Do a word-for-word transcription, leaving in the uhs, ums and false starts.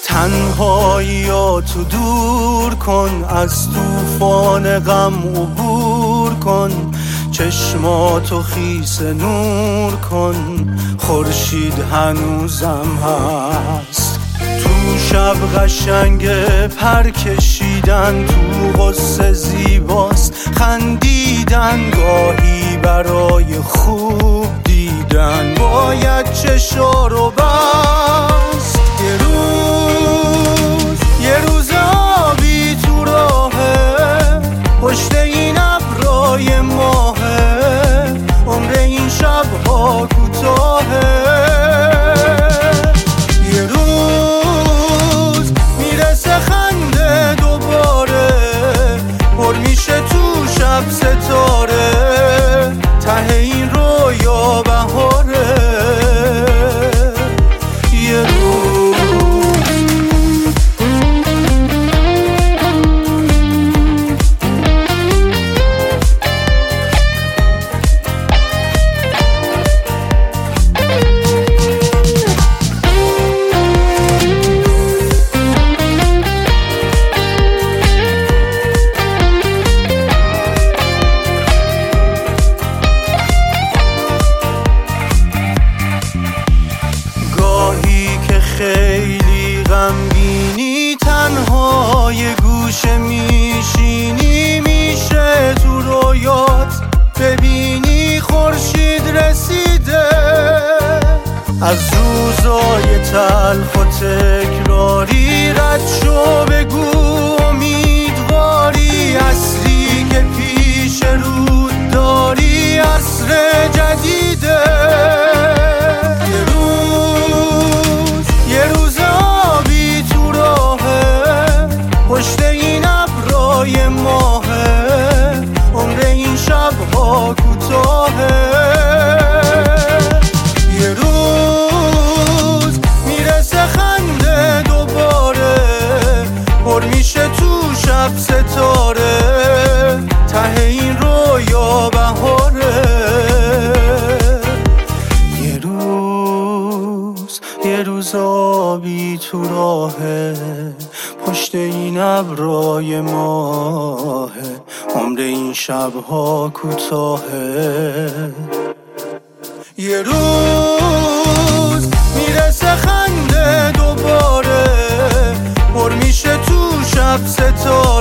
تنهاییاتو دور کن، از طوفان غم عبور کن، چشماتو خیس نور کن، خورشید هنوزم هست. تو شب قشنگ پر کشیدن، تو غصه زیباست خندیدن، گاهی برای خوب دیدن باید چشا رو بست. یه روز یه روز آبی تو راهه، پشت این ابرای ماهه، عمر این شبها کوتاهه. یه روز میرسه خنده دوباره، پر میشه تو شب ستاره، ته این رویا بهاره. یه روز خیلی غمگینی، تنها یه گوشه میشینی، میشه تو رویات ببینی خورشید رسیده. از روزای تلخ و تکراری رد شو، بگو امیدواری، عصری که پیش رود داری عصر جدیده. پشت این ابرای ماهه، عمر این شبها کوتاهه. یه روز میرسه خنده دوباره، پر میشه تو شب ستاره، ته این رویا بهاره. یه روز یه روز آبی تو راهه، پشت این ابرای ماهه، عمر این شبها کوتاهه. یه روز میرسه خنده دوباره، پر میشه تو شب ستاره.